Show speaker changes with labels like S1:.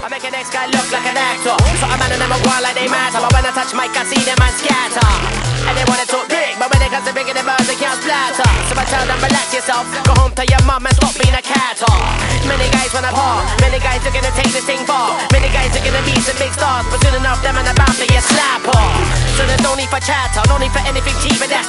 S1: I make a next guy look like an actor. So a man and them a war like they matter. But when I touch mic, I see them man scatter. And they wanna talk big, but when it comes to bringing the birds, they can't splatter. So I tell them, relax yourself, go home to your mum and stop being a catter. Many guys wanna par, many guys looking to take this thing far. Many guys looking to be some big stars, but soon enough them and about to get slapper. So there's no need for chatter, no need for anything cheap, but that's